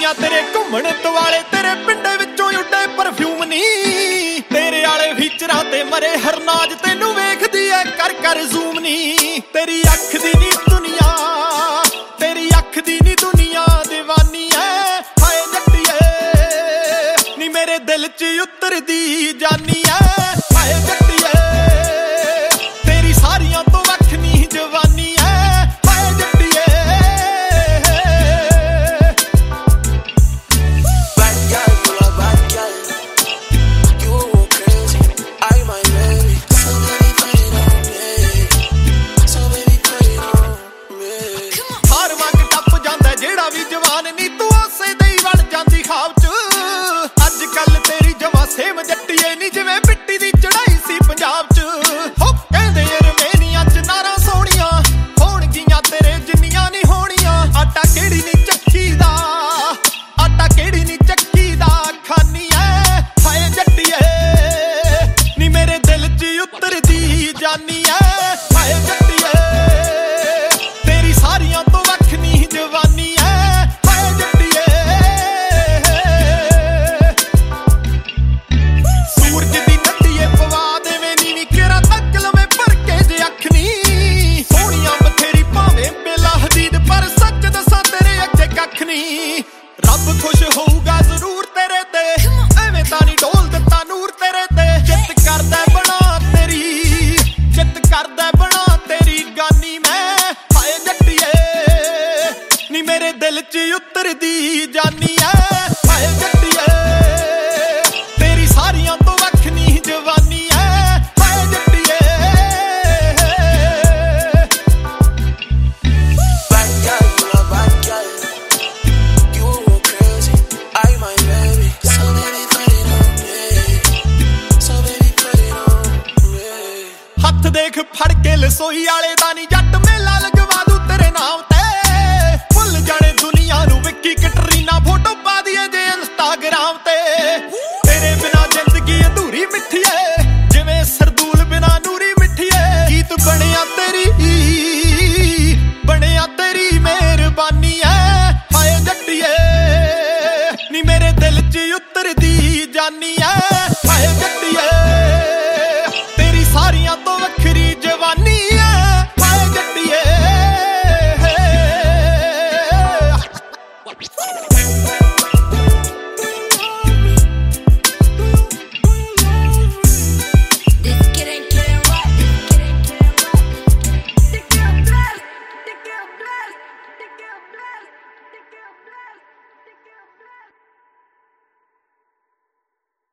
ਦੁਨੀਆ ਤੇਰੇ ਘੁੰਮਣ ਦੁਆਲੇ, ਤੇਰੇ ਪਿੰਡੇ ਵਿੱਚੋਂ ਉੱਡੇ ਪਰਫਿਊਮ ਨੀ, ਤੇਰੇ ਆਲੇ ਫੀਚਰਾਂ ਤੇ ਮਰੇ ਹਰਨਾਜ ਤੈਨੂੰ ਵੇਖਦੀ ਐ ਕਰ ਕਰ ਜ਼ੂਮ ਨੀ। ਤੇਰੀ ਅੱਖ ਦੀ ਨੀ ਦੁਨੀਆ, ਤੇਰੀ ਅੱਖ ਦੀ ਨੀ ਦੁਨੀਆ دیਵਾਨੀ ਐ ਹਾਏ ਜੱਟੀਏ ਨੀ ਮੇਰੇ ਦਿਲ 'ਚ ਉਤਰਦੀ ਜਾਨੀ ਐ ਹਾਏ ਜੱਟੀਏ ਤੇਰੀ ਸਾਰੀਆਂ ਤੋਂ ਵੱਖ ਨੀ ਜਵਾਨੀ ਐ ਹਾਏ ਜੱਟੀਏ। ਹਾਰ ਮੰਗ ਟੱਪ ਜਾਂਦਾ ਜਿਹੜਾ ਵੀ ਜਵਾਨ ਨੀ ਤੂੰ ਉਸੇ ਦੇ ਹੀ ਵੜ ਜਾਂਦੀ ਖਾਬ 'ਚ। ਅੱਜ ਕੱਲ ਤੇਰੀ ਜਮਾਂ ਸੇਮ ਜੱਟੀਏ ਨੀ ਜਿਵੇਂ ਮਿੱਟੀ ਦੀ ਚੜਾਈ ਸੀ ਪੰਜਾਬ 'ਚ। ਹੋ ਕਹਿੰਦੇ ਰਮੇਨੀਆਂ 'ਚ ਨਾਰਾਂ ਸੋਹਣੀਆਂ ਹੋਣਗੀਆਂ ਤੇਰੇ ਜਿੰਨੀਆਂ ਨੀ ਹੋਣੀਆਂ। ਆਟਾ ਕਿਹੜੀ ਨੀ ਚੱਕੀ ਦਾ, ਆਟਾ ਕਿਹੜੀ ਨੀ ਚੱਕੀ ਦਾ ਖਾਨੀ ਐ ਹਾਏ ਜੱਟੀਏ ਨੀ ਮੇਰੇ ਦਿਲ 'ਚ ਉਤਰਦੀ ਜਾਨੀ ਐ ਹਾਏ ਜੱਟੀਏ ਤੇਰੀ ਸਾਰੀਆਂ ਤੋਂ ਵੱਖ ਨੀ ਜਵਾਨੀ ਐ ਹਾਏ ਜੱਟੀਏ। ਸੂਰਜ ਦੀ ਨੱਡੀਏ ਪਵਾ ਦੇਵੇਂ ਨੀ ਕਿਹੜਾ ਤੱਕ ਲਵੇਂ ਭਰ ਕੇ ਜੇ ਅੱਖ ਨੀ। ਸੋਹਣੀਆਂ ਬਥੇਰੀ ਭਾਵੇਂ ਬੇਲਾ ਹਦੀਦ ਪਰ ਸੱਚ ਦੱਸਾਂ ਤੇਰੇ ਅੱਗੇ ਕੱਖ ਨੀ। ਰੱਬ ਖੁਸ਼ ਹੋਊਗਾ ਜ਼ਰੂਰ ਤੇਰੇ ਤੇ, ਐਵੇਂ ਤਾਂ ਨੀ ਡੋਲ ਦਿੱਤਾ ਨੂਰ ਤੇਰੇ ਤੇ। ਜਿੱਤ ਕਰਦਾ ਬਣਾ ਤੇਰੀ, ਜਿੱਤ ਕਰਦਾ ਬਣਾ ਤੇਰੀ ਗਾਨੀ ਮੈਂ ਹਾਏ ਜੱਟੀਏ ਨੀ ਮੇਰੇ ਦਿਲ 'ਚ ਉਤਰਦੀ ਜਾਨੀ ਐ ਹਾਏ ਜੱਟੀਏ ਤੇਰੀ ਸਾਰੀਆਂ ਤੋਂ ਵੱਖ ਨੀ ਜਵਾਨੀ ਐ ਹਾਏ ਜੱਟੀਏ। ਹੱਥ ਦੇਖ ਫੜ ਕੇ ਲਸੋਈ ਵਾਲੇ ਦਾ ਨੀ ਜੱਟ